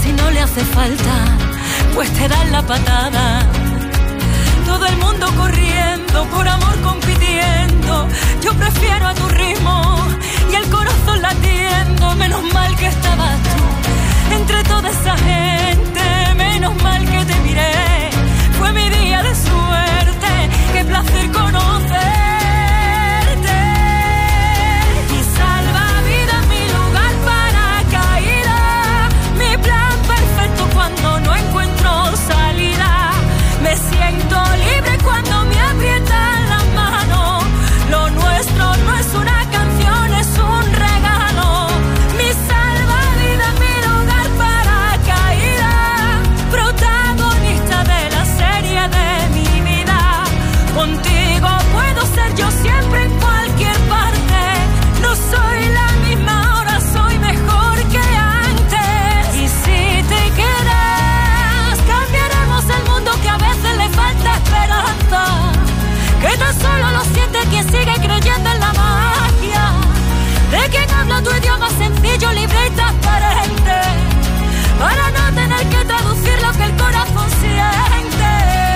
si no le hace falta, pues te dan la patada. Todo el mundo corriendo, por amor compitiendo. Yo prefiero a tu ritmo y el corazón latiendo. Menos mal que estabas tú entre toda esa gente. Menos mal que te miré. Fue mi día de suerte. Qué placer conocerte. Mi salvavidas, mi lugar para caída. Mi plan perfecto cuando no encuentro salida. Me siento libre cuando me aprietan las manos. Lo nuestro no es una canción, es un regalo. Mi salvavidas, mi lugar para caída. Protagonista de la serie de mi vida. Contigo puedo ser yo siempre en cualquier parte. No soy la misma ahora, soy mejor que antes. Y si te quedas, cambiaremos el mundo que a veces le falta esperanza. Que tan solo lo siente quien sigue creyendo en la magia de quien habla tu idioma sencillo, libre y transparente, para no tener que traducir lo que el corazón siente.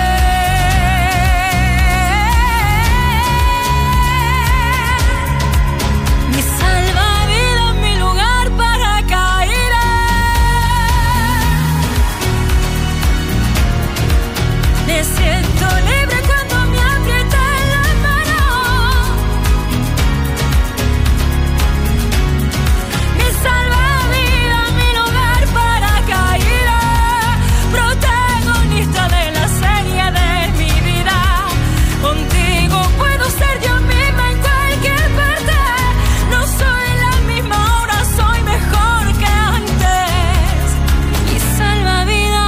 Mi salvavidas, mi lugar para caer. Me siento libre cuando me aprietan las manos. Mi salvavidas, mi lugar para caer. Protagonista de la serie de mi vida. Contigo puedo ser yo misma en cualquier parte. No soy la misma ahora, soy mejor que antes. Mi salvavidas.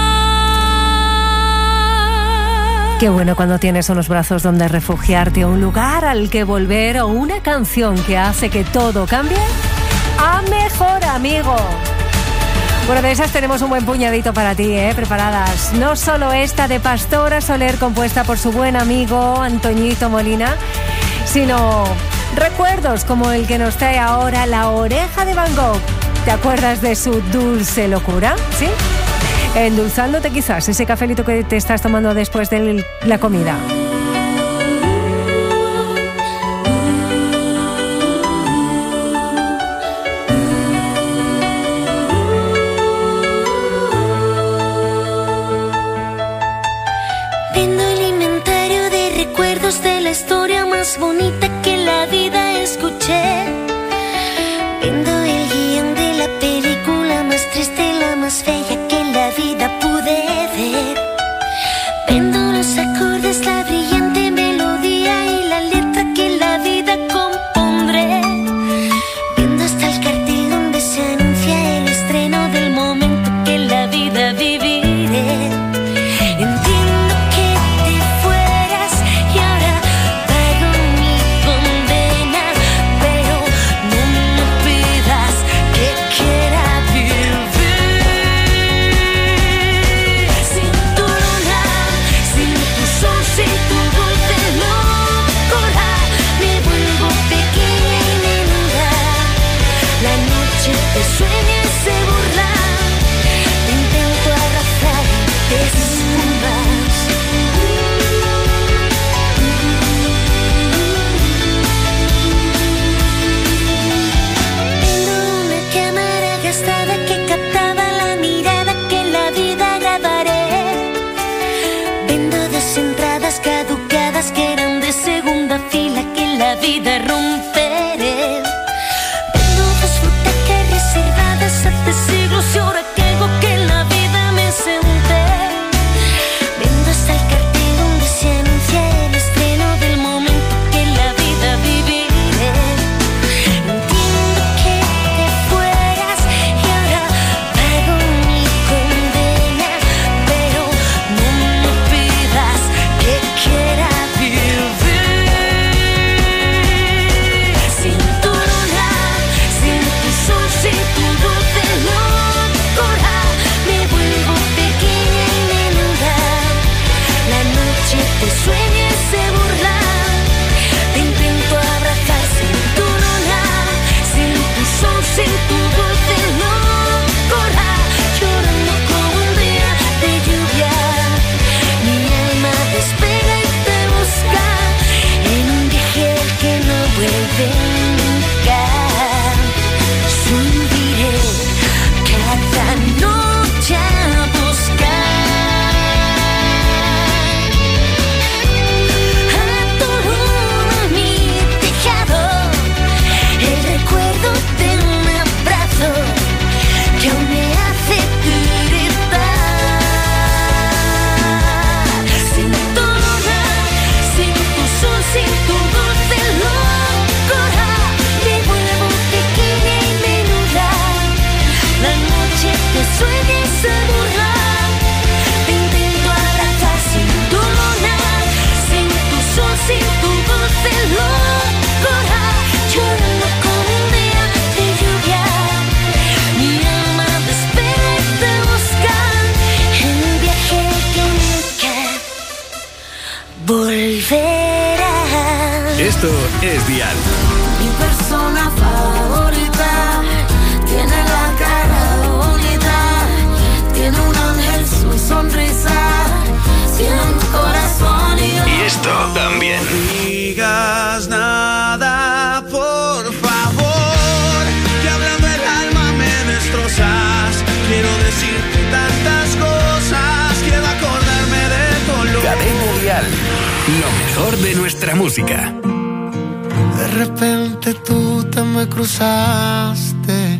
Qué bueno cuando tienes unos brazos donde refugiarte, un lugar al que volver o una canción que hace que todo cambie a mejor, amigo. Bueno, de esas tenemos un buen puñadito para ti, preparadas. No solo esta de Pastora Soler, compuesta por su buen amigo Antoñito Molina, sino recuerdos como el que nos trae ahora La Oreja de Van Gogh. ¿Te acuerdas de su dulce locura? ¿Sí? Endulzándote quizás ese cafelito que te estás tomando después de la comida. Viendo el inventario de recuerdos de la historia más bonita que en la vida escuché. Viendo el guión de la película más triste, la más bella que en la vida pude ver. Viendo los acordes, la brillante melodía y la letra que en la vida compondré. Viendo hasta el cartel donde se anuncia el estreno del momento que en la vida viviré. Entiendo que te fueras y ahora pago mi condena, pero Esto es Dial. Mi persona favorita tiene la cara bonita, tiene un ángel, su sonrisa, tiene un corazón y esto también. No digas nada, por favor, que hablando el alma me destrozas. Quiero decirte tantas cosas, quiero acordarme de tu olor. Cadena Dial, lo mejor de nuestra música. De repente tú te me cruzaste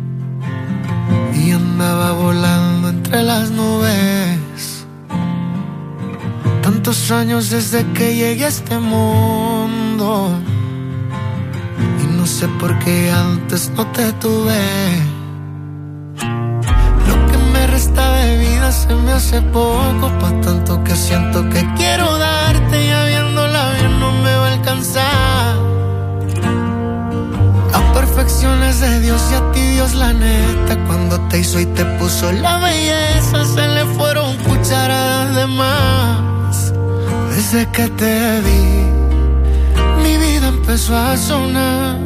y andaba volando entre las nubes. Tantos años desde que llegué a este mundo y no sé por qué antes no te tuve. Lo que me resta de vida se me hace poco, pa' tanto que siento que quiero darte, ya viéndola bien no me va a alcanzar. Las perfecciones de Dios y a ti Dios la neta, cuando te hizo y te puso la belleza, se le fueron cucharadas de más. Desde que te vi, mi vida empezó a sonar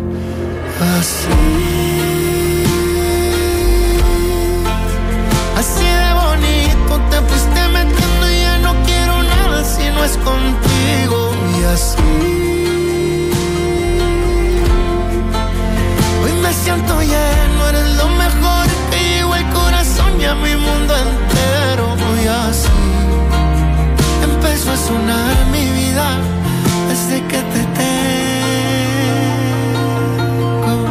así. Así de bonito te fuiste metiendo y ya no quiero nada si no es contigo. Y así hoy me siento lleno, eres lo mejor que llegó al corazón y a mi mundo entero. Y así empezó a sonar mi vida desde que te tengo.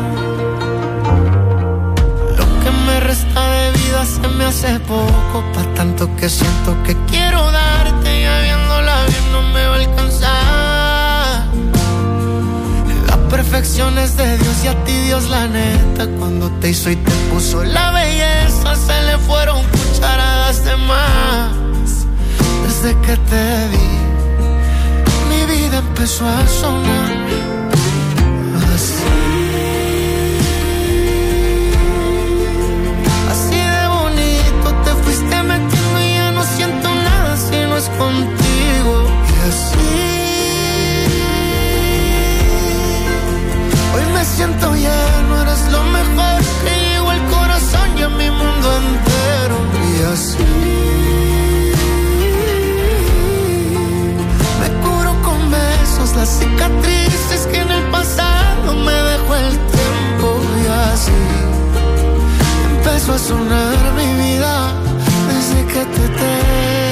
Lo que me resta de vida se me hace poco, pa' tanto que siento que quiero darte, ya viéndola bien no me va a alcanzar. Las perfecciones de Dios y a ti Dios la neta, cuando te hizo y te puso la belleza, se le fueron cucharadas de más. Desde que te vi, mi vida empezó a sonar así. Así de bonito te fuiste metiendo y ya no siento nada si no es contigo. Y así hoy me siento lleno, eres lo mejor que llegó al corazón y a mi mundo entero. Y así las cicatrices que en el pasado me dejó el tiempo. Y así empezó a sonar mi vida desde que te tengo.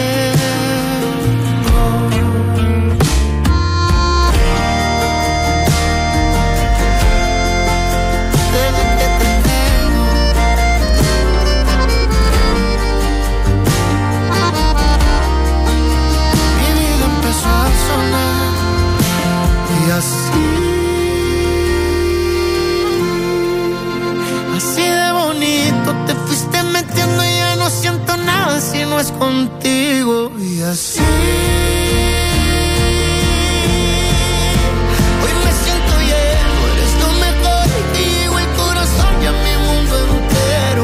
Desde que te tengo. Mi vida empezó a sonar. Y así de bonito te fuiste metiendo y ya no siento nada si no es contigo. Y así hoy me siento lleno, eres lo mejor que llegó al corazón y a mi mundo entero.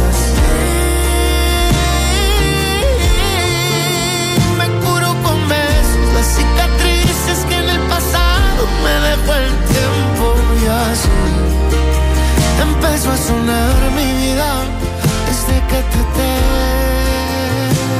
Y así me curo con besos las cicatrices que en el pasado me dejó el tiempo. Y así empezó a sonar mi vida desde que te tengo.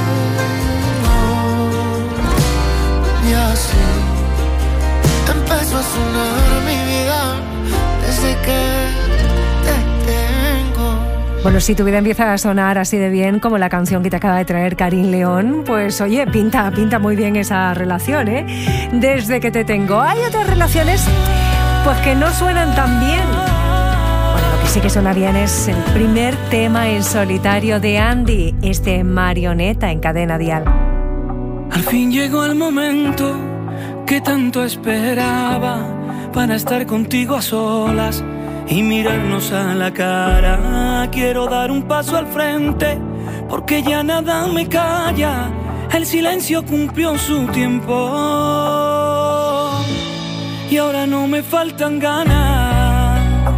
Y así empezó a sonar mi vida desde que te tengo. Bueno, si tu vida empieza a sonar así de bien como la canción que te acaba de traer Karim León, pues oye, pinta muy bien esa relación, ¿eh? Desde que te tengo. Hay otras relaciones pues que no suenan tan bien. Bueno, lo que sí que suena bien es el primer tema en solitario de Andy, este Marioneta en Cadena Dial. Al fin llegó el momento que tanto esperaba para estar contigo a solas y mirarnos a la cara. Quiero dar un paso al frente porque ya nada me calla. El silencio cumplió su tiempo y ahora no me faltan ganas.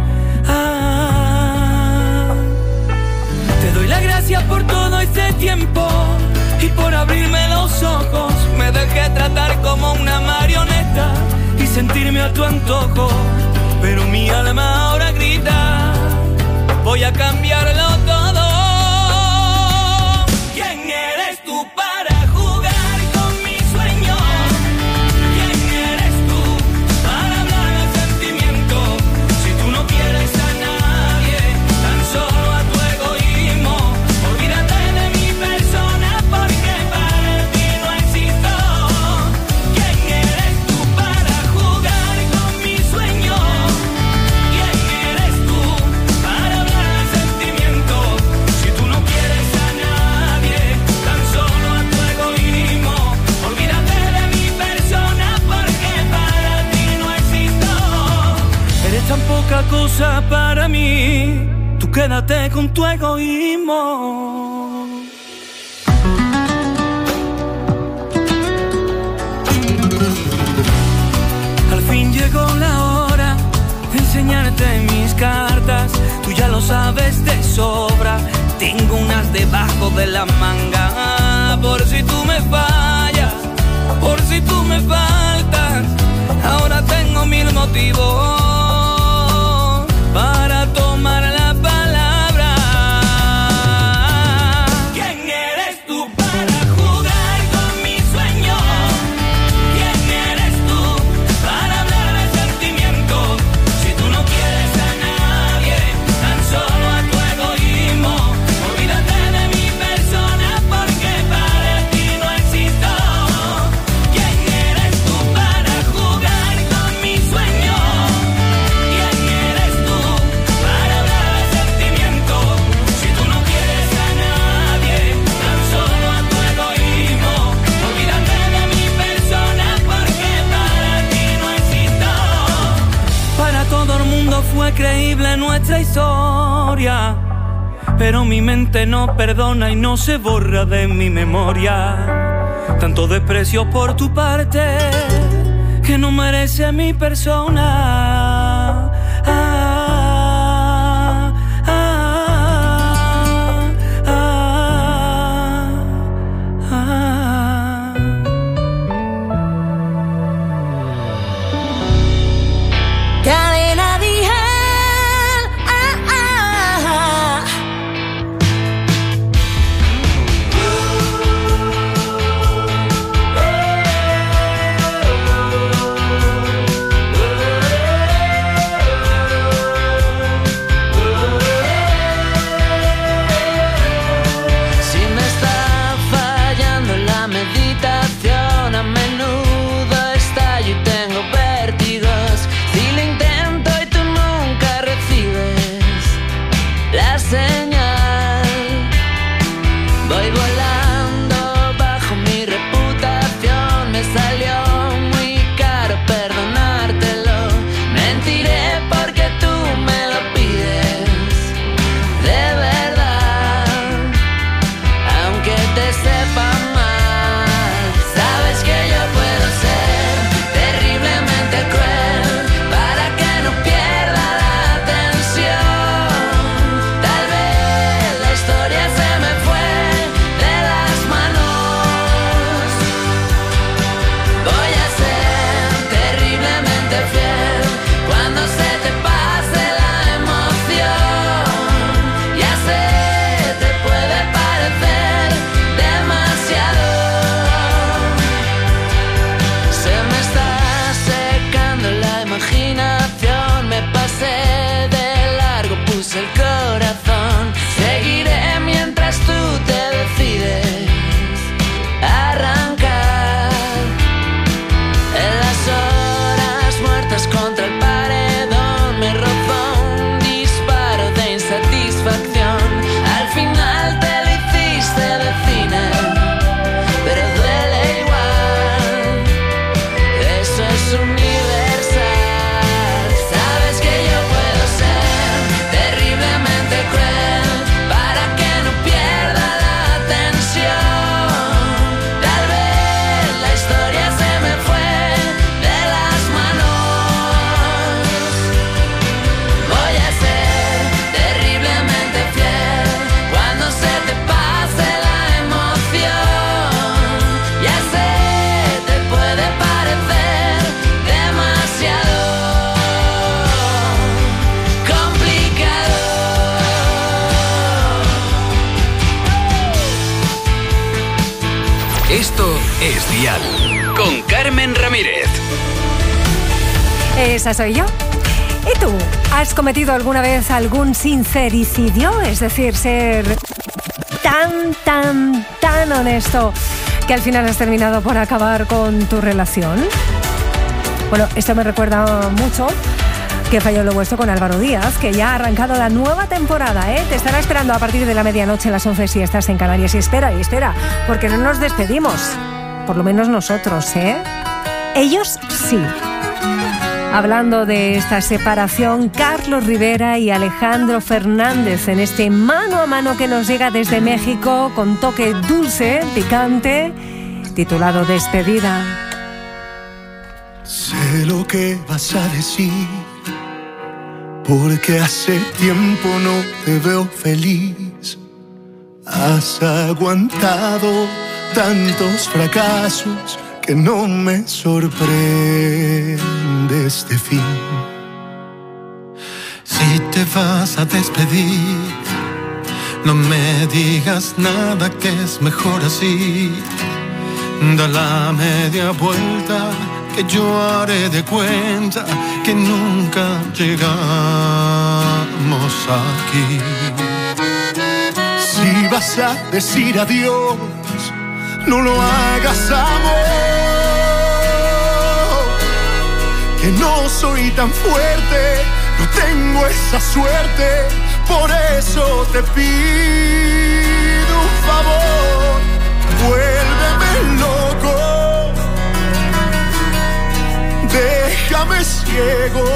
Te doy las gracias por todo este tiempo y por abrirme los ojos. Me dejé tratar como una marioneta y sentirme a tu antojo, pero mi alma ahora grita, voy a cambiarlo todo. ¿Quién eres tú para jugar con mis sueños? ¿Quién eres tú para hablar de sentimiento? Si tú no quieres a nadie, tan solo a tu egoísmo. Olvídate de mi persona porque para ti no existo. ¿Quién eres tú para jugar con mis sueños? ¿Quién eres tú para hablar de sentimiento? Si tú no quieres a nadie, tan solo a tu egoísmo. Olvídate de mi persona porque para ti no existo. Eres tan poca cosa para mí, tú quédate con tu egoísmo. Al fin llegó la hora de enseñarte mis cartas. Tú ya lo sabes de sobra. Tengo unas debajo de la manga. Por si tú me fallas, por si tú me faltas. Ahora tengo 1000 motivos para tomar la palabra. ¿Quién eres tú para jugar con mis sueños? ¿Quién eres tú para hablar de sentimientos? Si tú no quieres a nadie, tan solo a tu egoísmo. Olvídate de mi persona porque para ti no existo. ¿Quién eres tú para jugar con mis sueños? ¿Quién eres tú para hablar de sentimientos? Si tú no quieres a nadie, tan solo a tu egoísmo. Olvídate de mi persona porque para ti no existo. Para todo el mundo fue creíble nuestra historia, pero mi mente no perdona y no se borra de mi memoria. Tanto desprecio por tu parte que no merece mi persona. Cadena Dial. Esto es Dial, con Carmen Ramírez. Esa soy yo. ¿Y tú? ¿Has cometido alguna vez algún sincericidio? Es decir, ser tan honesto que al final has terminado por acabar con tu relación. Bueno, esto me recuerda mucho que Falló lo vuestro con Álvaro Díaz, que ya ha arrancado la nueva temporada, ¿eh? Te estará esperando a partir de la medianoche, a las 11 si estás en Canarias. Y espera, porque no nos despedimos. Por lo menos nosotros, ¿eh? Ellos sí. Hablando de esta separación, Carlos Rivera y Alejandro Fernández en este mano a mano que nos llega desde México con toque dulce, picante, titulado Despedida. Sé lo que vas a decir, porque hace tiempo no te veo feliz. Has aguantado tantos fracasos que no me sorprende este fin. Si te vas a despedir, no me digas nada, que es mejor así. Da la media vuelta, que yo haré de cuenta que nunca llegamos aquí. Si vas a decir adiós, no lo hagas, amor, que no soy tan fuerte, no tengo esa suerte, por eso te pido un favor, vuélveme loco, déjame ciego,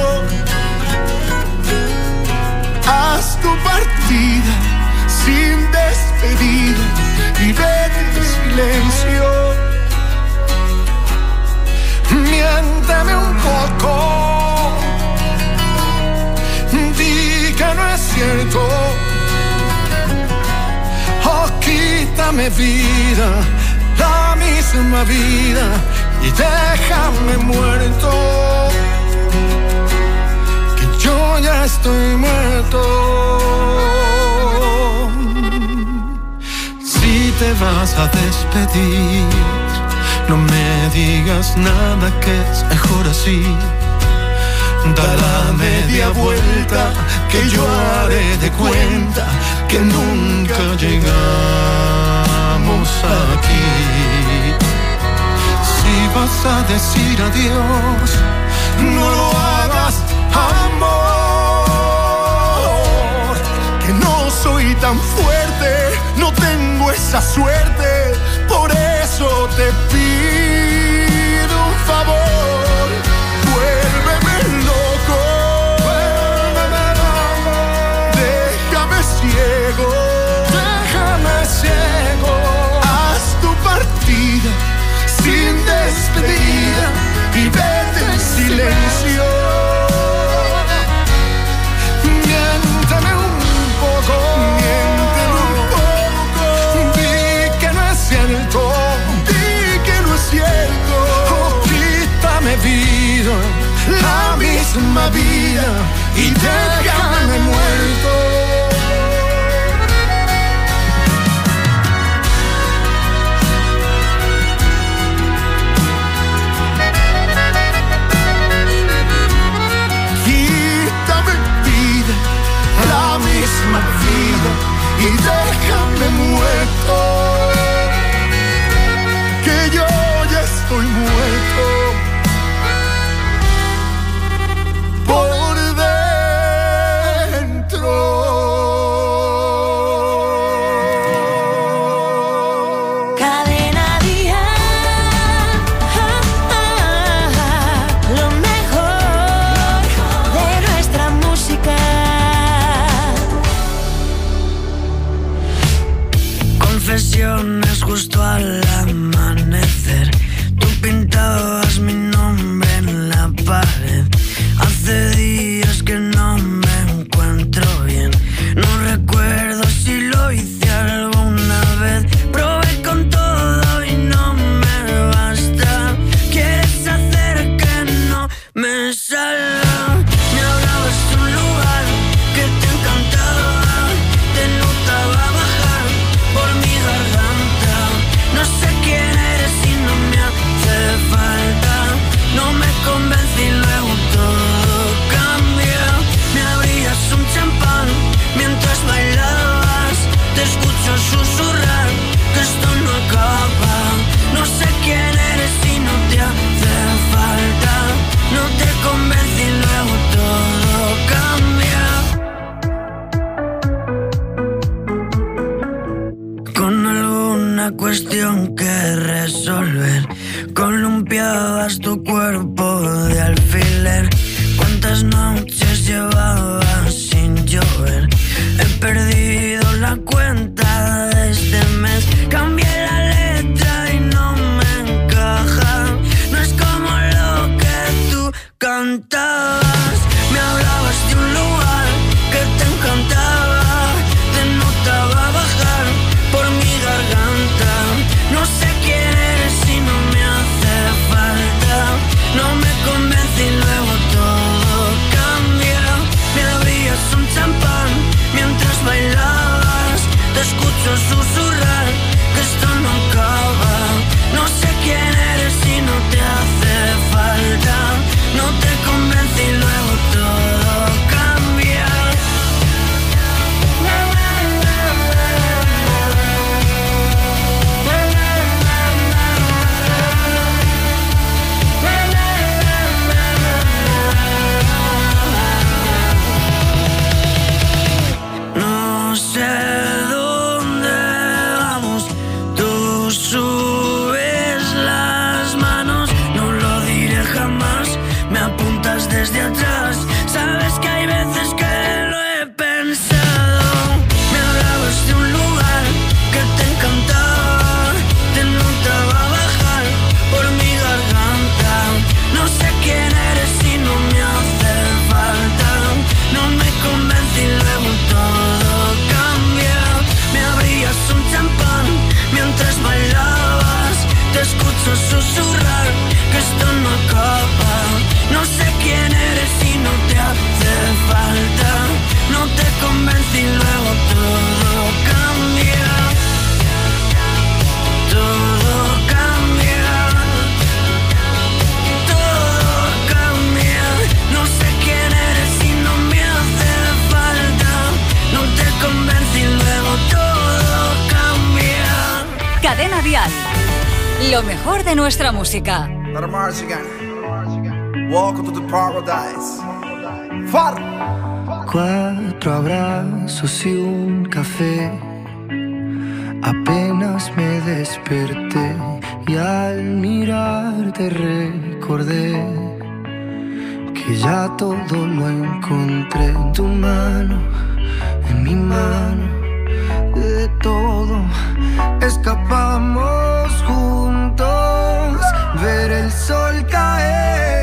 haz tu partida sin despedida y vete en silencio. Miénteme un poco, di que no es cierto, oh, quítame vida, la misma vida, y déjame muerto, que yo ya estoy muerto. Si te vas a despedir, no me digas nada, que es mejor así. Da la media vuelta, que yo haré de cuenta que nunca llegamos aquí. Si vas a decir adiós, no lo hagas, amor, que no soy tan fuerte, no tengo esa suerte, por eso te pido un favor, vuélveme loco, déjame ciego, haz tu partida sin despedida y vete en silencio. Miénteme un poco, di que no es cierto, oh, quítame vida, la misma vida, y déjame muerto. La misma vida y déjame muerto, que yo ya estoy muerto por dentro. Cadena Dial, lo mejor de nuestra música. Confesiones justo al amanecer, tú pintabas mi nombre en la pared. Hace días que no me encuentro bien, no recuerdo si lo hice alguna vez. Probé con todo y no me basta, quieres hacer que no me salga. Me hablabas de un lugar que te encantaba, te notaba bajar por mi garganta. No sé quién eres susurrar que esto no acaba. No sé quién eres si no te hace falta. No te convence y luego todo cambia. Con alguna cuestión que resolver, columpiabas tu cuerpo de alfiler. ¿Cuántas noches llevabas sin llover? He perdido la cuenta de este mes. Cambié la letra y no me encaja. No es como lo que tú cantabas. Me hablabas de un lugar que te encantaba. Te notaba bajar por mi garganta. No sé quién eres si no me hace falta. No me convence y luego todo cambia. Me abrías un champán mientras bailabas. Te escucho susurrar que esto no acaba. No sé quién eres si no te hace falta. No te convence y luego todo cambia. No sé dónde vamos, tú subes las manos, no lo diré jamás, me apuntas desde atrás, sabes que hay veces que lo he pensado. Me hablabas de un lugar que te encantaba, te notaba bajar por mi garganta. No sé quién eres si no me hace falta. No me convence y luego todo cambia. Me abrías un champán mientras bailabas. Te escucho susurrar que esto no acaba. No sé quién eres si no te hace falta. No te convence y luego todo cambia. Todo cambia. Todo cambia. No sé quién eres si no me hace falta. No te convence y luego todo cambia. Cadena Dial. Lo mejor de nuestra música. Welcome to the paradise. Far. 4 abrazos y un café. Apenas me desperté y al mirarte recordé que ya todo lo encontré en tu mano, en mi mano. De todo escapamos juntos, ver el sol caer.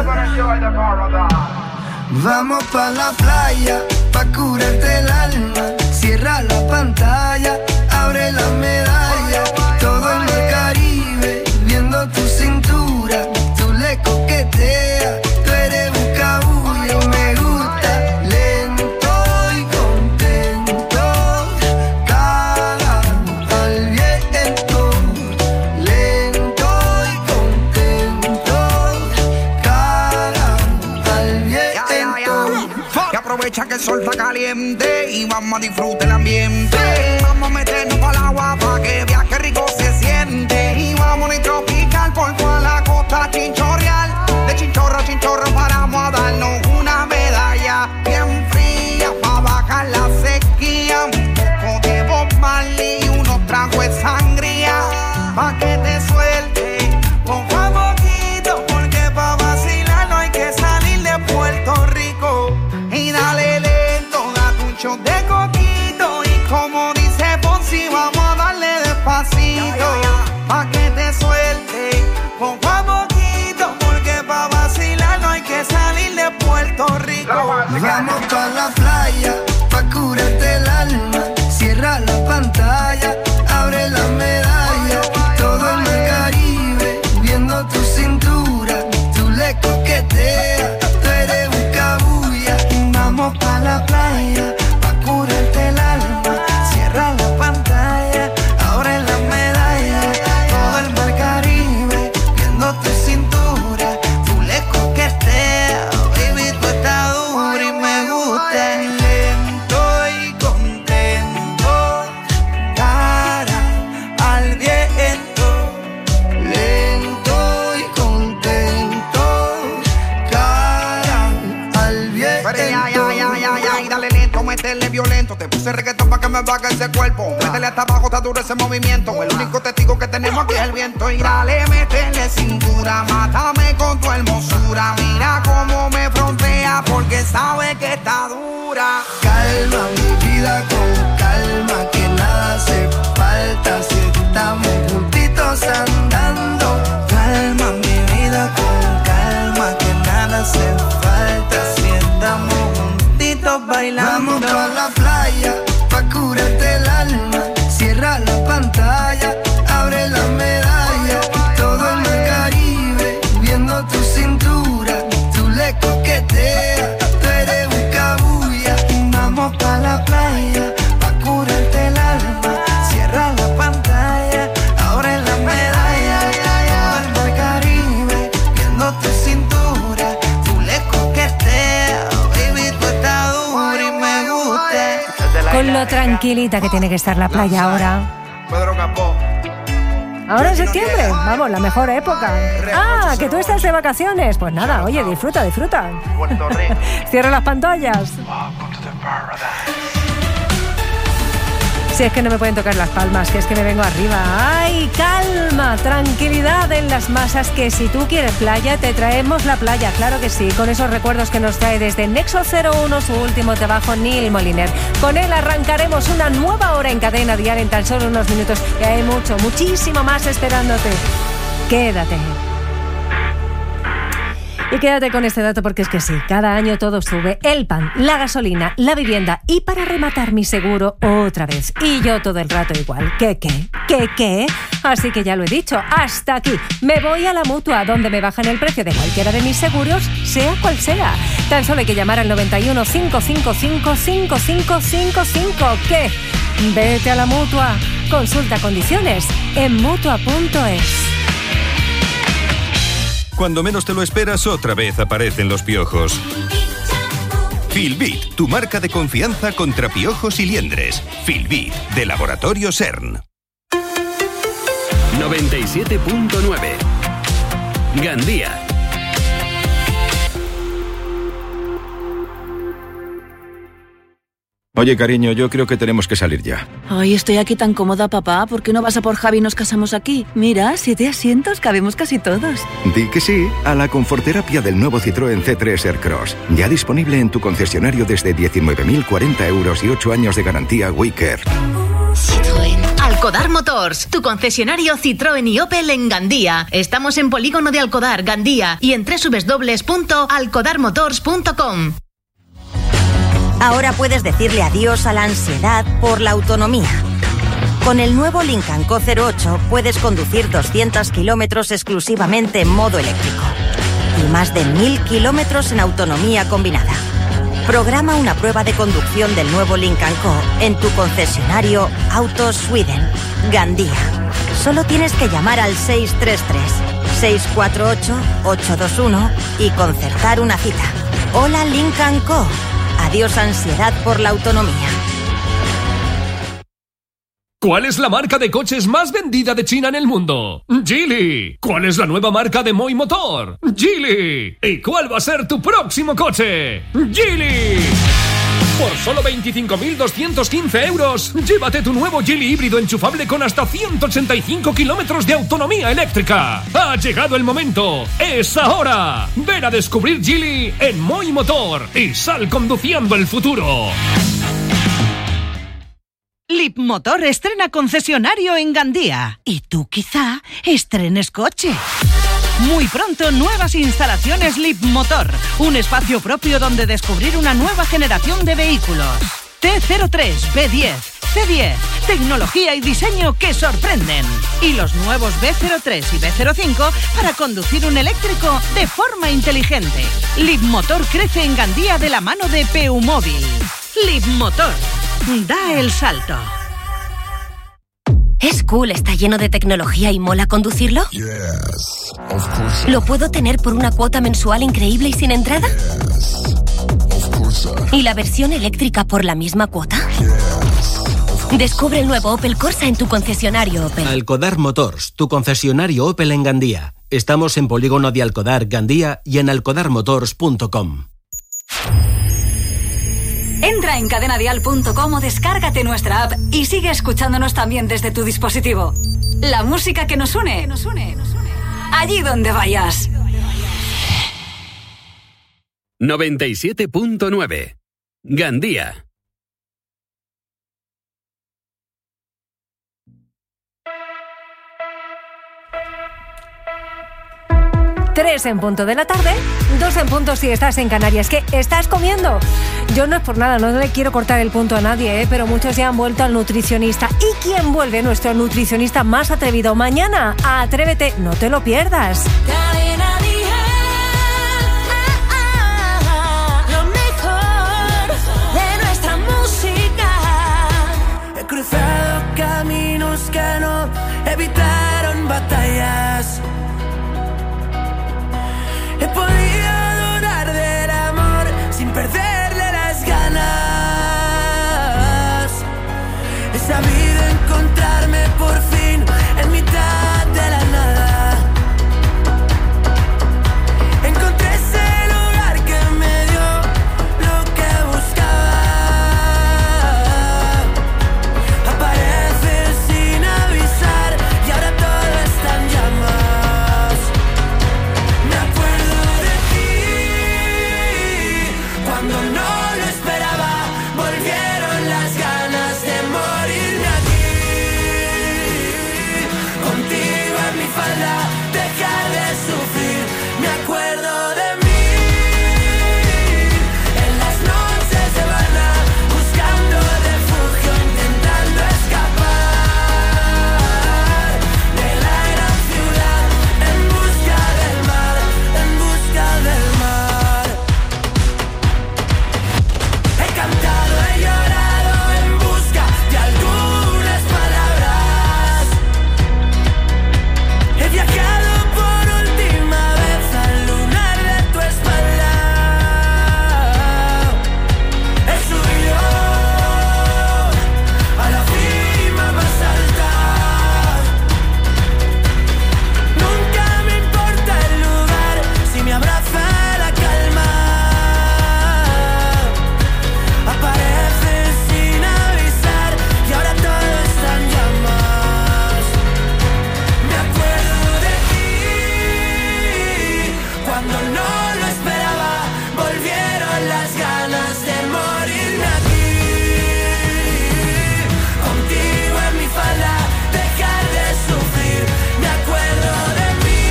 Vamos pa' la playa, pa' curarte el alma. Cierra la pantalla, abre la medalla. Todo en el Caribe, viendo tu cintura. Tú le coqueteas, tú eres buscabulla y me gusta. Lento y contento, cara al viento. Lento y contento, cara al viento. Y aprovecha que el sol está caliente y vamos a disfrutar el ambiente. Vamos a meternos para el agua pa' que viaje rico se siente. Y vamos a tropical por toda la costa chinchorreal. De chinchorro a chinchorro paramos a darnos una medalla bien fría pa' bajar la sequía. Un poco de Bob Marley y unos tragos de sangría pa' que te suelte poco a poquito, porque pa' vacilar no hay que salir de Puerto Rico. Y dale lento, date un shot de coquito y como dice Ponzi, meterle violento. Te puse reggaetón pa' que me baje ese cuerpo. Métele hasta abajo, está duro ese movimiento. El único testigo que tenemos aquí es el viento. Y dale, métele cintura, mátame con tu hermosura. Mira cómo me frontea porque sabe que está dura. Calma mi vida con calma, que nada hace falta si estamos juntitos andando. Calma mi vida con calma, que nada hace falta si estamos juntitos bailando. Vamos pa' la playa, pa' curarte el alma. Cierra la pantalla, abre la medalla. Todo el mar Caribe, viendo tu cintura. Tú le coqueteas, tú eres un cabuya. Vamos pa' la playa, pa' curarte el alma. Cierra la pantalla, abre la medalla. Todo el mar Caribe, viendo tu cintura. Tú le coqueteas, baby, tú estás dura y me gusta. Con lo tranquilita que tiene que estar la playa ahora. Pedro Capó. Ahora en septiembre, vamos, la mejor época. Ah, que tú estás de vacaciones. Pues nada, oye, disfruta. Cierra las pantallas. Si es que no me pueden tocar las palmas, que es que me vengo arriba. ¡Ay, calma! Tranquilidad en las masas, que si tú quieres playa, te traemos la playa, claro que sí, con esos recuerdos que nos trae desde Nexo 01 su último trabajo, Neil Moliner. Con él arrancaremos una nueva hora en Cadena Dial en tan solo unos minutos, y hay muchísimo más esperándote. Quédate. Y quédate con este dato porque es que sí, cada año todo sube. El pan, la gasolina, la vivienda y para rematar mi seguro otra vez. Y yo todo el rato igual. ¿Qué? Así que ya lo he dicho, hasta aquí. Me voy a la Mutua, donde me bajan el precio de cualquiera de mis seguros, sea cual sea. Tan solo hay que llamar al 91 555 5555. ¿Qué? Vete a la Mutua. Consulta condiciones en Mutua.es. Cuando menos te lo esperas, otra vez aparecen los piojos. Filbit, tu marca de confianza contra piojos y liendres. Filbit, de Laboratorio CERN. 97.9 Gandía. Oye, cariño, yo creo que tenemos que salir ya. Ay, estoy aquí tan cómoda, papá. ¿Por qué no vas a por Javi y nos casamos aquí? Mira, 7 asientos, cabemos casi todos. Di que sí a la conforterapia del nuevo Citroën C3 Aircross. Ya disponible en tu concesionario desde 19.040 euros y 8 años de garantía WeCare. Citroën. Alcodar Motors, tu concesionario Citroën y Opel en Gandía. Estamos en Polígono de Alcodar, Gandía, y en www.alcodarmotors.com. Ahora puedes decirle adiós a la ansiedad por la autonomía. Con el nuevo Lincoln Co 08 puedes conducir 200 kilómetros exclusivamente en modo eléctrico y más de 1000 kilómetros en autonomía combinada. Programa una prueba de conducción del nuevo Lincoln Co en tu concesionario Autos Sweden, Gandía. Solo tienes que llamar al 633-648-821 y concertar una cita. Hola Lincoln Co. Adiós ansiedad por la autonomía. ¿Cuál es la marca de coches más vendida de China en el mundo? Geely. ¿Cuál es la nueva marca de Moi Motor? Geely. ¿Y cuál va a ser tu próximo coche? Geely. Por solo 25.215 euros, llévate tu nuevo Geely híbrido enchufable con hasta 185 kilómetros de autonomía eléctrica. Ha llegado el momento. ¡Es ahora! Ven a descubrir Geely en Moi Motor y sal conduciendo el futuro. Leapmotor estrena concesionario en Gandía. Y tú quizá estrenes coche. Muy pronto, nuevas instalaciones Leapmotor. Un espacio propio donde descubrir una nueva generación de vehículos. T03, B10, C10. Tecnología y diseño que sorprenden. Y los nuevos B03 y B05 para conducir un eléctrico de forma inteligente. Leapmotor crece en Gandía de la mano de Peumóvil. Leapmotor. Da el salto. ¿Es cool, está lleno de tecnología y mola conducirlo? Yes, of course. ¿Lo puedo tener por una cuota mensual increíble y sin entrada? Yes, of course. ¿Y la versión eléctrica por la misma cuota? Yes, Descubre el nuevo Opel Corsa en tu concesionario Opel. Alcodar Motors, tu concesionario Opel en Gandía. Estamos en Polígono de Alcodar, Gandía y en alcodarmotors.com. Entra en cadenadial.com o descárgate nuestra app y sigue escuchándonos también desde tu dispositivo. La música que nos une. Allí donde vayas. 97.9 Gandía. Tres en punto de la tarde, 2 en punto si estás en Canarias. ¿Qué estás comiendo? Yo no es por nada, no le quiero cortar el punto a nadie, pero muchos ya han vuelto al nutricionista. ¿Y quién vuelve? Nuestro nutricionista más atrevido. Mañana, a Atrévete, no te lo pierdas. Cadena Dial, lo mejor de nuestra música. He cruzado caminos que no evitaron batallas. He podido dudar del amor sin perderle las ganas. He sabido encontrarme por fin en mitad de la nada. Encontré ese lugar que me dio lo que buscaba. Apareces sin avisar y ahora todo está en llamas. Me acuerdo de ti cuando no lo esperaba. Volvieron las ganas de morirme aquí. Contigo en mi falda, dejar de sufrir. Me acuerdo de mí en las noches de Habana, buscando refugio, intentando escapar de la gran ciudad, en busca del mar, en busca del mar. He cantado, he llorado en busca de algunas palabras. He viajado por última vez al lunar de tu espalda. He subido a la cima más alta. Nunca me importa el lugar si me abraza la calma. Apareces sin avisar y ahora todo está en llamas. Me acuerdo de ti cuando no lo esperaba. Volvieron las ganas de morirme aquí. Contigo en mi falda, dejar de sufrir. Me acuerdo de mí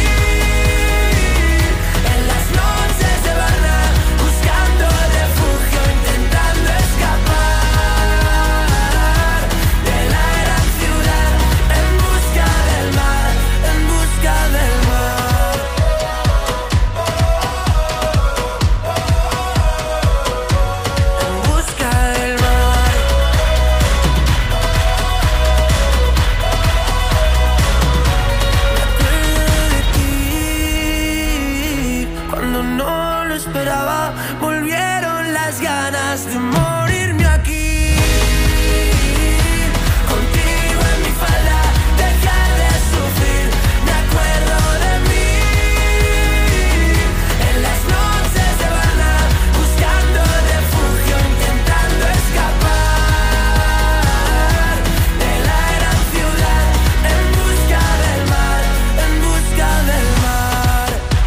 en las noches de Habana, buscando refugio, intentando escapar de la gran ciudad, en busca del mar, en busca del mar. En busca del mar. Cuando no lo esperaba, volvieron las ganas de morirme aquí. Contigo en mi falda, dejar de sufrir. Me acuerdo de mí en las noches de Habana, buscando refugio, intentando escapar de la gran ciudad, en busca del mar, en busca del mar.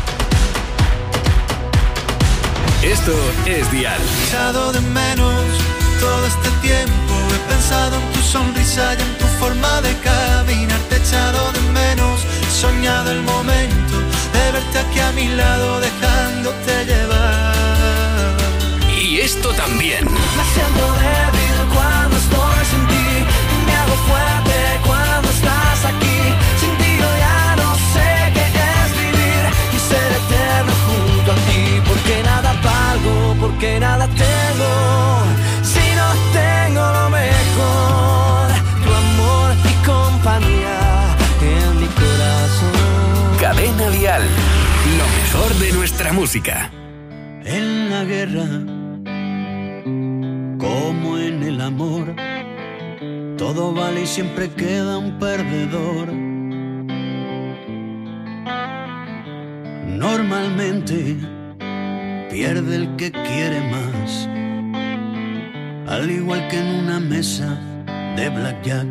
Esto es Dial. He echado de menos todo este tiempo. He pensado en tu sonrisa y en tu forma de caminar. Te he echado de menos. He soñado el momento de verte aquí a mi lado, dejándote llevar. Y esto también. Me siento débil cuando estoy sin ti. Me hago fuerte cuando estás aquí. Sin ti yo ya no sé qué es vivir y ser eterno junto a ti. Porque nada valgo, porque nada tengo. Si no tengo lo mejor, tu amor y compañía en mi corazón. Cadena Dial. Lo mejor de nuestra música. En la guerra, como en el amor, todo vale y siempre queda un perdedor. Normalmente pierde el que quiere más. al igual que en una mesa de blackjack.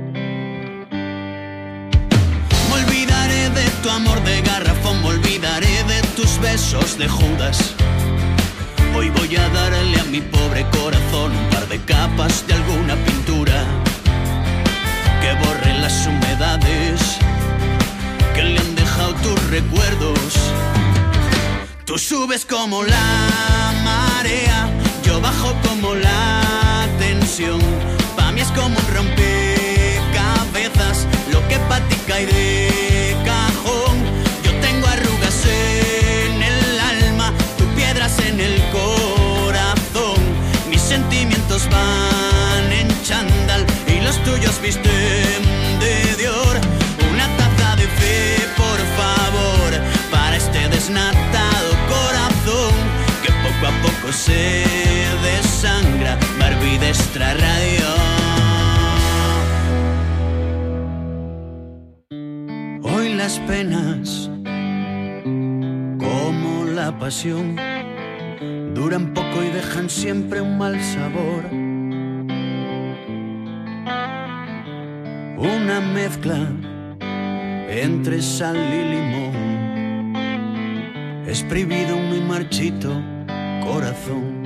Me olvidaré de tu amor de garrafón, me olvidaré de tus besos de Judas. Hoy voy a darle a mi pobre corazón un par de capas de alguna pintura que borre las humedades que le han dejado tus recuerdos. Tú subes como la marea, yo bajo como la tensión. Pa' mí es como un rompecabezas, lo que pa' ti cae de cajón. Yo tengo arrugas en el alma, tú piedras en el corazón. Mis sentimientos van en chándal y los tuyos visten de Dior. Una taza de fe, por favor, para este desnatado corazón que poco a poco se desangra. Barbie de Extra Radio. Hoy las penas, como la pasión, duran poco y dejan siempre un mal sabor. Una mezcla entre sal y limón, exprimido un muy marchito corazón.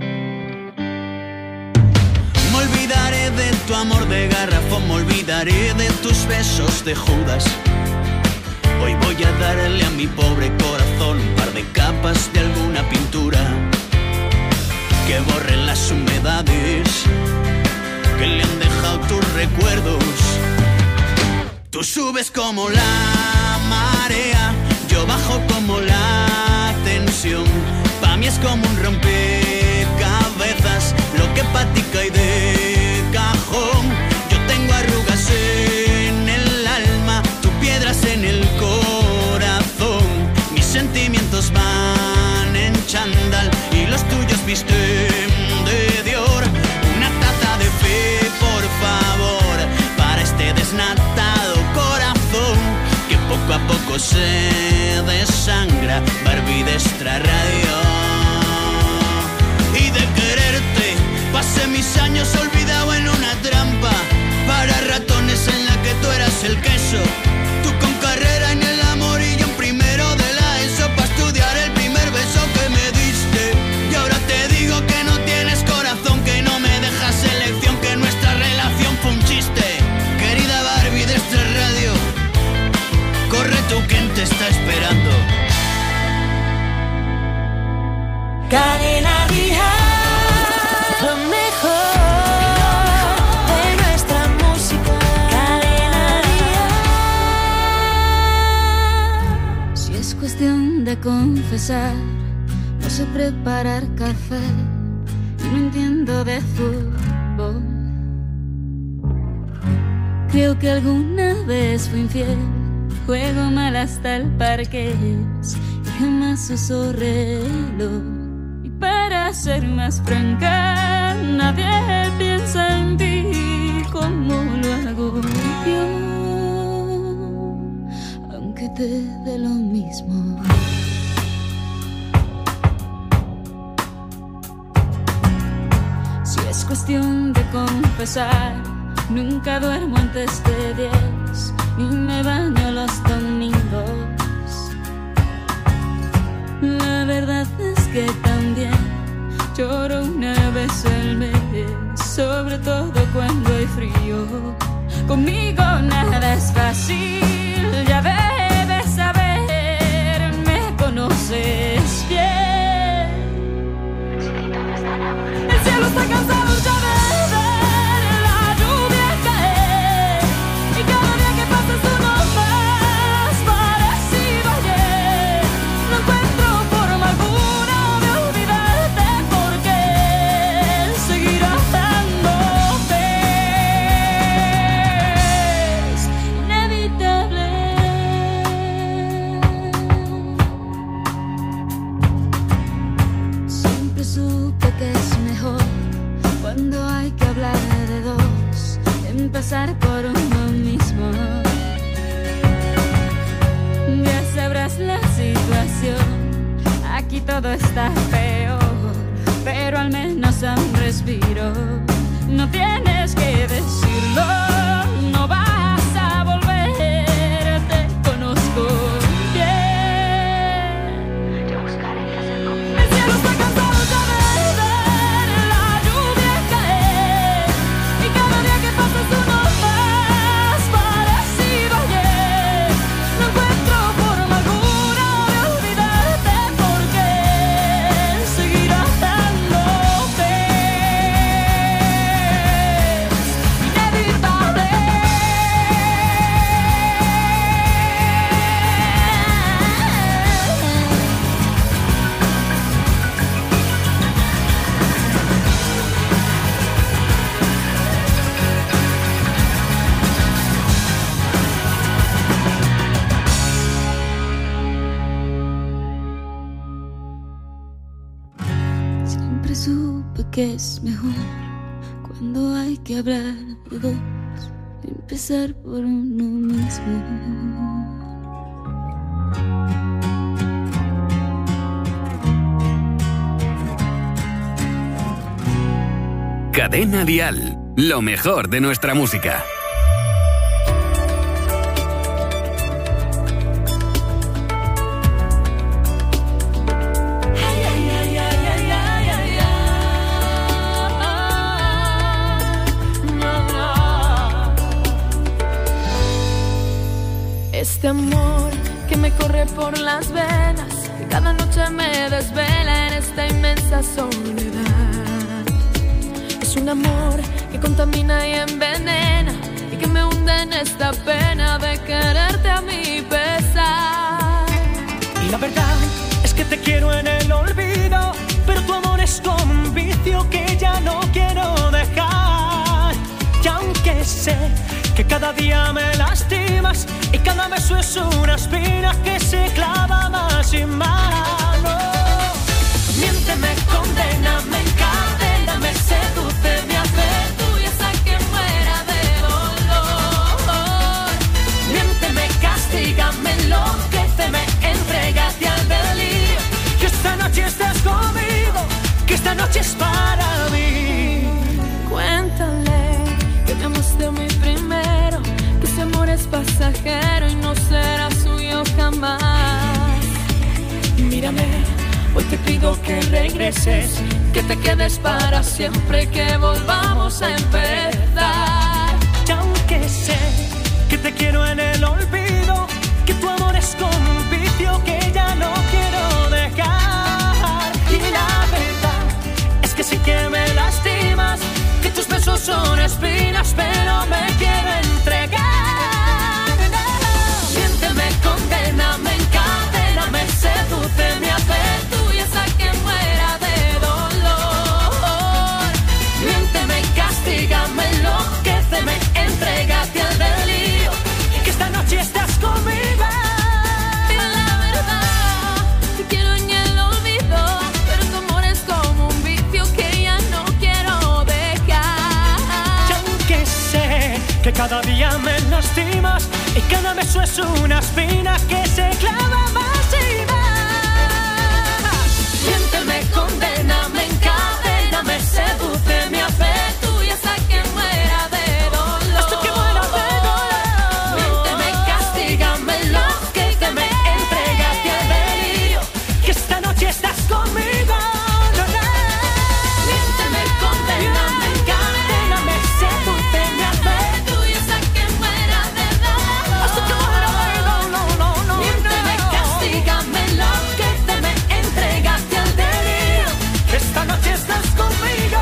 Me olvidaré de tu amor de garrafón, me olvidaré de tus besos de Judas. Hoy voy a darle a mi pobre corazón un par de capas de alguna pintura que borren las humedades que le han dejado tus recuerdos. Tú subes como la marea, yo bajo como la tensión. Pa' mí es como un rompecabezas, lo que pa' ti cae de cajón. Yo tengo arrugas en el alma, tú piedras en el corazón. Mis sentimientos van en chándal y los tuyos visten de Dior. Una taza de fe, por favor, para este desnatado corazón que poco a poco se desangra. Barbie de Extra Radio. Y de quererte pasé mis años olvidado en una trampa para ratones en la que tú eras el queso. Tú con carrera en el amor y yo en primero de la ESO pa' estudiar el primer beso que me diste. Y ahora te digo que no tienes corazón, que no me dejas elección, que nuestra relación fue un chiste. Querida Barbie de Extra Radio, corre tú, ¿quién te está esperando? Cadena Dial, lo mejor de nuestra música. Cadena Dial. Si es cuestión de confesar, no sé preparar café y no entiendo de fútbol. Creo que alguna vez fui infiel, juego mal hasta el parqués y jamás uso reloj. Y para ser más franca, nadie piensa en ti como lo hago yo, aunque te dé lo mismo. Si es cuestión de confesar, nunca duermo antes de 10, ni me baño los domingos. La verdad es que también lloro una vez al mes, sobre todo cuando hay frío. Conmigo nada es fácil, ya debes saber, me conoces bien. El cielo está cansado ya de ver la lluvia caer, y cada día que pasa es uno más parecido a ayer. No encuentro forma alguna de olvidarte, porque seguir amándote es inevitable. Siempre supe que es mejor, cuando hay que hablar de dos, empezar por uno mismo. Ya sabrás la situación, aquí todo está peor, pero al menos pasa un respiro. No tienes que decirlo, no vas a volver, te conozco bien. Yo buscaré qué hacer conmigo. El cielo está cansado ya de ver la lluvia caer, y cada día que pasa es uno más parecido a ayer. No encuentro forma alguna de olvidarte, porque seguirás dándote inevitable. Siempre supe que es mejor cuando hay que hablar de dos, empezar por uno mismo. Cadena Dial, lo mejor de nuestra música. Este amor que me corre por las venas, que cada noche me desvela en esta inmensa soledad. Es un amor que contamina y envenena, y que me hunde en esta pena de quererte a mi pesar. Y la verdad es que te quiero en el olvido, pero tu amor es como un vicio que ya no quiero dejar. Y aunque sé que cada día me lastimas y cada beso es una espina que se clava más y más. No. Miénteme, condéname, encadéname, sedúceme, hazme tuya hasta que muera de dolor. Miénteme, castígame, enloquéceme, entrégate al delirio. Que esta noche estés conmigo, que esta noche es para mí. Cuéntale que me amaste muy primero, que ese amor es pasajero y no será suyo jamás. Mírame, hoy te pido que regreses, que te quedes para siempre, que volvamos a empezar. Y aunque sé que te quiero en el olvido, que tu amor es como un vicio que ya no quiero dejar. Y la verdad es que sí que me lastimas, que tus besos son espinas, pero me quiero entregar. Miénteme, condéname, encadéname, sedúceme, hazme tuya hasta que muera de dolor. Miénteme, castígame, enloquéceme, entrégate al delirio, que esta noche estás conmigo. Dime la verdad, te quiero en el olvido, pero tu amor es como un vicio que ya no quiero dejar. Y aunque sé que cada día me lastimas y cada beso es una espina que se clava más y más. Miénteme, condéname, encadéname, sedúceme, hazme tuya hasta que muera de dolor. Hasta que muera de dolor. Miénteme, castígame, enloquéceme, entrégate al delirio, que esta noche estás conmigo. Miénteme, condéname, encadéname, sedúceme, hazme tuya hasta que muera de dolor. Hasta que muera de dolor. Miénteme, castígame, enloquéceme, entrégate al delirio, que esta noche estás conmigo.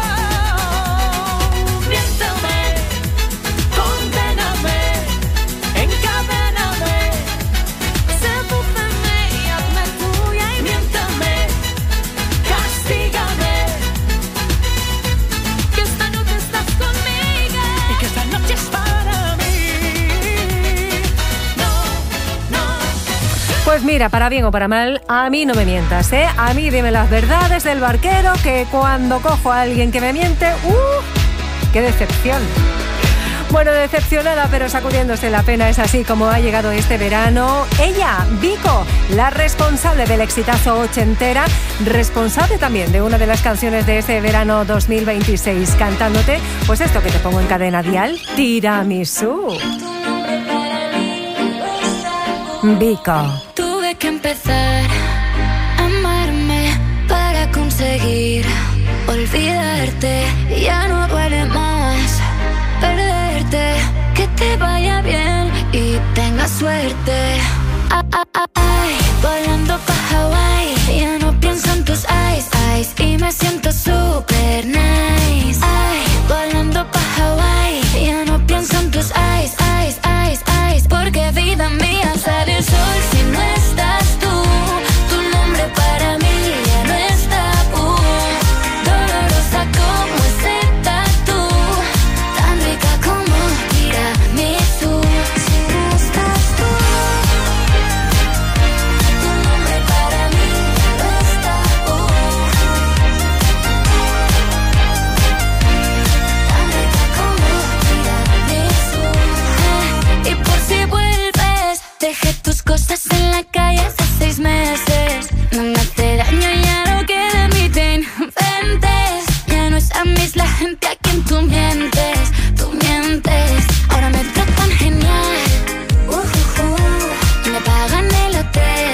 Miénteme, condéname, encadéname, Sedúceme y hazme tuya y miéntame, castígame, que esta noche estás conmigo. y que esta noche es para mí. No, no. Pues mira, para bien o para mal, a mí no me mientas, ¿eh? A mí dime las verdades del barquero, que cuando cojo a alguien que me miente, ¡qué decepción! Bueno, decepcionada pero sacudiéndose la pena, es así como ha llegado este verano. Ella, Vico, la responsable del exitazo ochentera, responsable también de una de las canciones de ese verano 2026, cantándote, pues esto que te pongo en cadena dial, Tiramisú. Vico. Tuve que empezar a amarme para conseguir olvidarte. Ya no duele más perderte. Que te vaya bien y tengas suerte. Ay, volando pa' Hawaii. Ya no pienso en tus eyes y me siento super nice. Ay, volando pa' Hawaii. Ya no pienso en tus eyes. Porque vida mía sale el sol si no estás tú. Tu nombre para mí ya no es tabú. Dolorosa como ese tatu, tan rica como tiramisú. Si no estás tú, tu nombre para mí ya no es tabú. Tan rica como tiramisú. Y por si vuelves, dejé tus cosas en la calle hace 6 meses. No me hace daño, ya no queda en mí, te inventes. Ya no es a mí, es la gente a quien tú mientes. Tú mientes, ahora me tratan genial. Me pagan el hotel.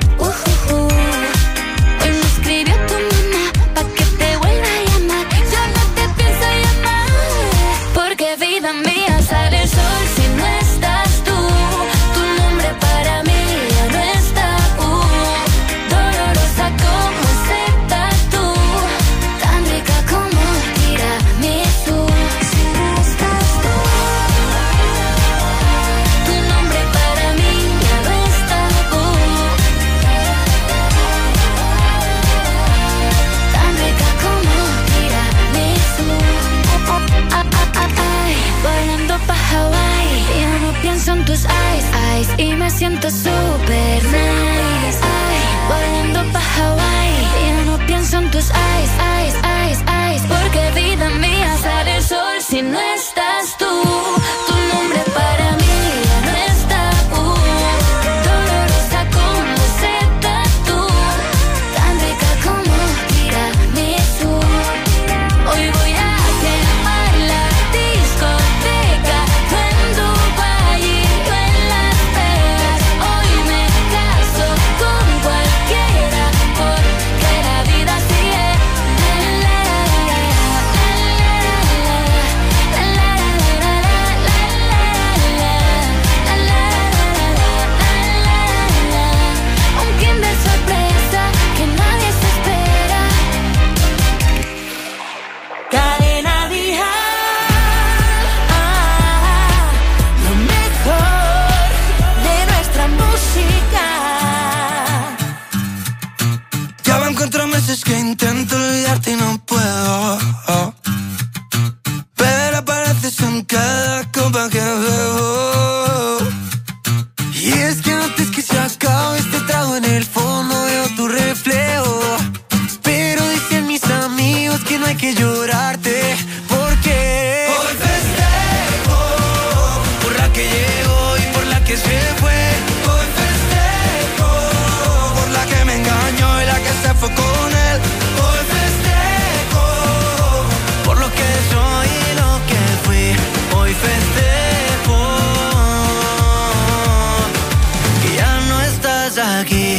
Hoy me escribió tu mamá pa' que te vuelva a llamar. Yo no te pienso llamar, porque vida mía sale el sol si no estás tú. Tu nombre para mí ya no es tabú. Dolorosa como ese tatu, tan rica como tiramisú. Si no estás tú, tu nombre para mí ya no es tabú. Tan rica como tiramisú. Ay, volando pa' Hawaii. Ya no pienso en tus eyes y me siento super nice. Ay, volando pa' Hawaii. Ya no pienso en tus eyes. Porque vida mía sale el sol si no estás tú. Tu nombre para mí ya no es tabú. Dolorosa como ese tatu, tan rica como tiramisú. Hoy voy a quemar la discoteca, tú en Dubái y tú en Las Vegas. Hoy me caso con cualquiera, porque la vida sigue. Un kinder sorpresa que nadie se espera. Cadena Dial, lo mejor de nuestra música. Ya van 4 meses que intento olvidarte y no puedo. Pero apareces en cada copa que bebo. Y es que antes que se acabe este trago, en el fondo veo tu reflejo. Pero dicen mis amigos que no hay que llorarte, porque hoy festejo por la que llegó y por la que se fue. Hoy festejo por la que me engañó y la que se fue con él. Hoy festejo por lo que soy y lo que fui. Hoy festejo que ya no estás aquí.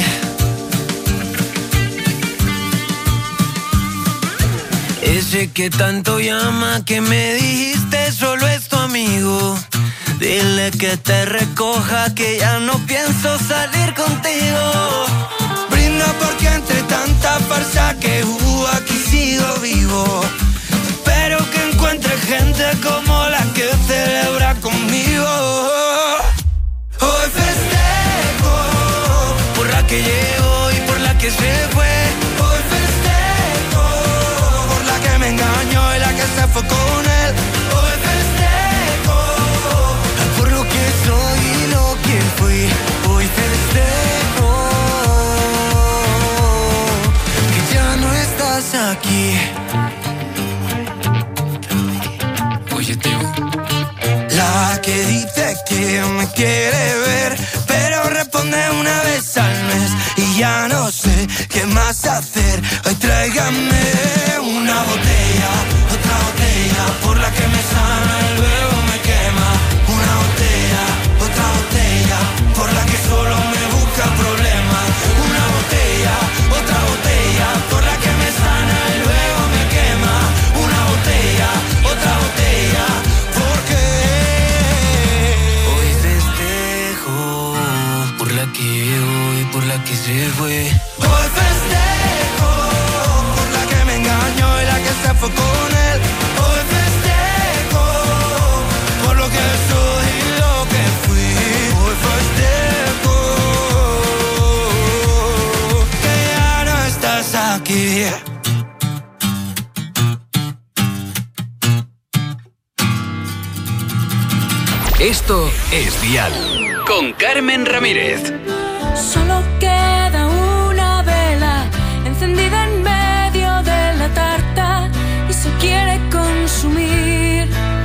Ese que tanto llama, que me dijiste solo es tu amigo. Dile que te recoja, que ya no pienso salir contigo. Brinda porque entre tanta farsa que hubo aquí sigo vivo. Espero que encuentre gente como la que celebra conmigo. Hoy festejo por la que llegó y por la que se fue. Hoy festejo por la que me engañó y la que se fue con él. Hoy festejo por lo que soy y lo que fui. Hoy festejo que ya no estás aquí. Oye, tío. que me quiere ver, pero responde una vez al mes y ya no sé qué más hacer. Hoy tráigame una botella, otra botella, por la que me sana y luego me quema. Una botella, otra botella, por la que solo me busca problemas. Una botella, otra botella, por la que me sana y luego me quema. Una botella, otra botella, porque hoy festejo por la que llegó y por la que se fue. Hoy festejo por la que me engañó y la que se fue con él. Hoy festejo por lo que soy y lo que fui. Hoy festejo que ya no estás aquí. Esto es Dial con Carmen Ramírez. Solo queda una vela encendida en medio de la tarta y se quiere consumir.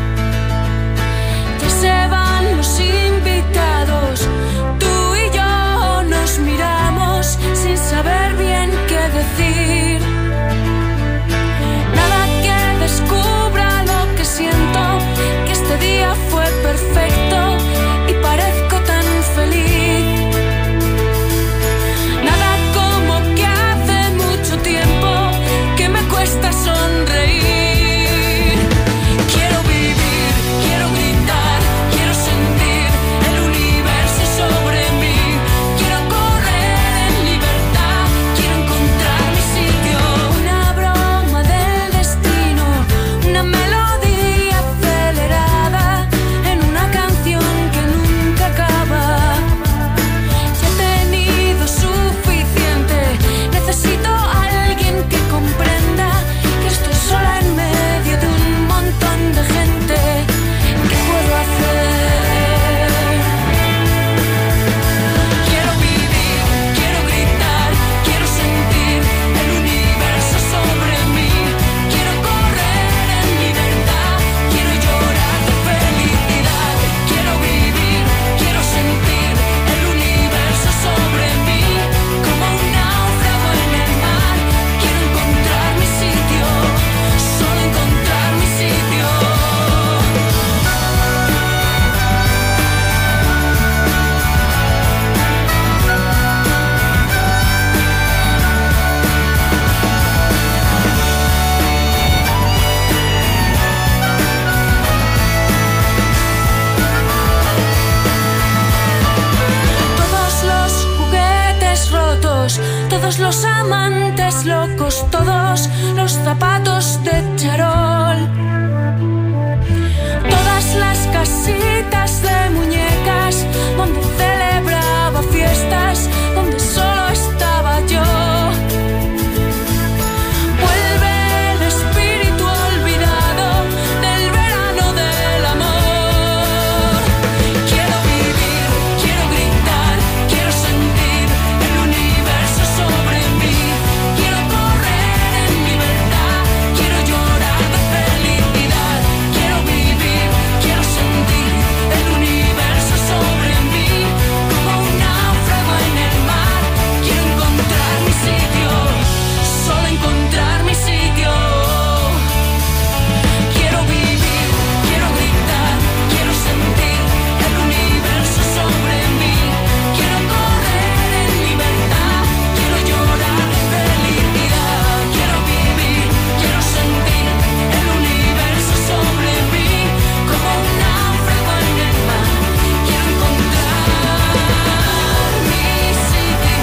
Ya se van los invitados, tú y yo nos miramos sin saber bien qué decir. Nada que descubra lo que siento, que este día fue perfecto y parezco tan feliz. Nada como que hace mucho tiempo que me cuesta sonreír. Quiero vivir, quiero gritar, quiero sentir el universo sobre mí. Quiero correr en libertad, quiero encontrar mi sitio. Una broma del destino, una melodía acelerada en una canción que nunca acaba. Ya he tenido suficiente, necesito a alguien que comprenda que estoy sola en medio de un montón de gente. ¿Qué puedo hacer? Quiero vivir, quiero gritar, quiero sentir el universo sobre mí. Quiero correr en libertad, quiero llorar de felicidad. Quiero vivir, quiero sentir el universo sobre mí. Como un náufrago en el mar, quiero encontrar mi sitio, solo encontrar mi sitio. Todos los juguetes rotos, todos los amantes locos, todos los zapatos de charol, todas las casitas de muñecas donde celebraba fiestas, donde solo estaba yo. Vuelve el espíritu olvidado del verano del amor. Quiero vivir, quiero gritar, quiero sentir el universo sobre mí. Quiero correr en libertad, quiero llorar de felicidad. Quiero vivir, quiero sentir el universo sobre mí. Como un náufrago en el mar, quiero encontrar mi sitio, solo encontrar mi sitio. Quiero vivir, quiero gritar, quiero sentir el universo sobre mí. Quiero correr en libertad, quiero llorar de felicidad. Quiero vivir, quiero sentir el universo sobre mí. Como un náufrago en el mar, quiero encontrar mi sitio.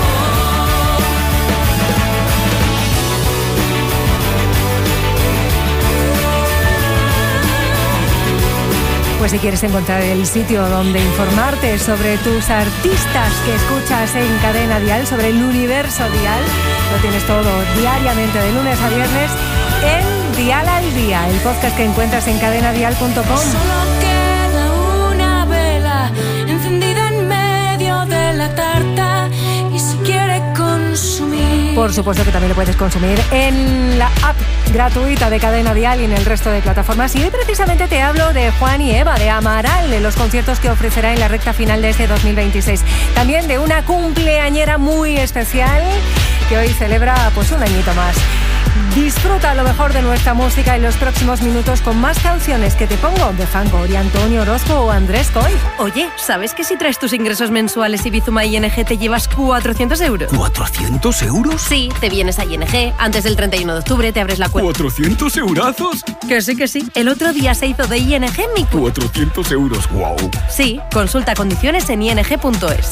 Pues si quieres encontrar el sitio donde informarte sobre tus artistas que escuchas en Cadena Dial, sobre el universo Dial, lo tienes todo diariamente de lunes a viernes en Dial al Día, el podcast que encuentras en cadenadial.com. Solo queda una vela encendida en medio de la tarta y se quiere consumir. Por supuesto que también lo puedes consumir en la app gratuita de Cadena Dial y en el resto de plataformas. Y hoy precisamente te hablo de Juan y Eva, de Amaral, de los conciertos que ofrecerá en la recta final de este 2026. También de una cumpleañera muy especial que hoy celebra pues un añito más. Disfruta lo mejor de nuestra música en los próximos minutos con más canciones que te pongo de Fangor y Antonio Orozco o Andrés Coy. Oye, ¿sabes que si traes tus ingresos mensuales y Bizuma ING te llevas 400 euros? ¿400 euros? Sí, te vienes a ING, antes del 31 de octubre te abres la cuenta. ¿400 eurazos? Que sí, que sí. El otro día se hizo de ING mi cuenta. 400 euros, wow. Sí, consulta condiciones en ing.es.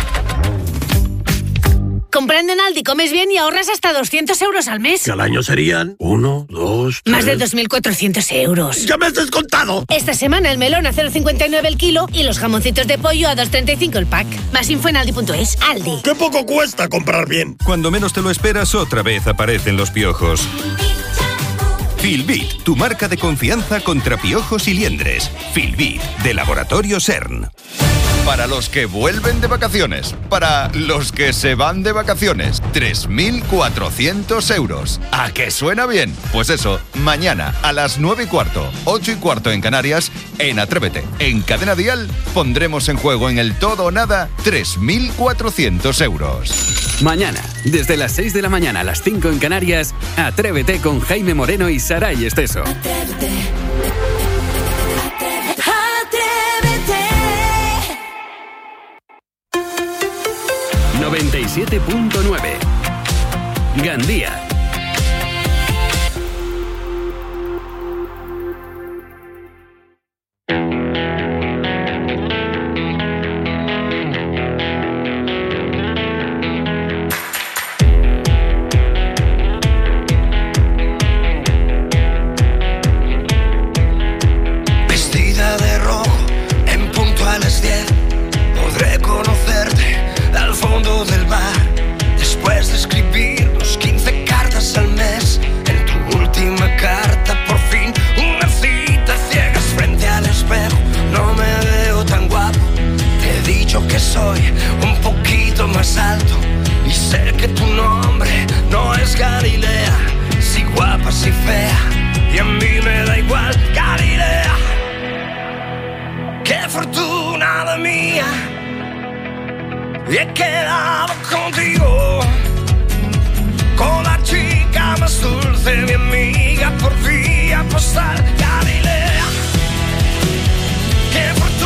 Comprando en Aldi comes bien y ahorras hasta 200 euros al mes. Que al año serían 1, 2, 3... Más de 2.400 euros. ¡Ya me has descontado! Esta semana el melón a 0,59 el kilo y los jamoncitos de pollo a 2,35 el pack. Más info en Aldi.es. Aldi. ¡Qué poco cuesta comprar bien! Cuando menos te lo esperas, otra vez aparecen los piojos. Filbit, tu marca de confianza contra piojos y liendres. Filbit, de Laboratorio CERN. Para los que vuelven de vacaciones, para los que se van de vacaciones, 3.400 euros. ¿A que suena bien? Pues eso, mañana a las 9:15, 8:15 en Canarias, en Atrévete, en Cadena Dial, pondremos en juego en el todo o nada 3.400 euros. Mañana, desde las 6 de la mañana a las 5 en Canarias, Atrévete con Jaime Moreno y Saray Esteso. 97.9 Gandía. Vestida de rojo, en punto a las 10, podré conocerte al fondo del bar. Después de escribirnos 15 cartas al mes, en tu última carta por fin una cita ciegas frente al espejo. No me veo tan guapo, te he dicho que soy un poquito más alto y sé que tu nombre no es Galilea. Si guapa, si fea, y a mí me da igual Galilea. Qué fortuna la mía, y he quedado contigo, con la chica más dulce, mi amiga por vía postal, Galilea. Qué fortuna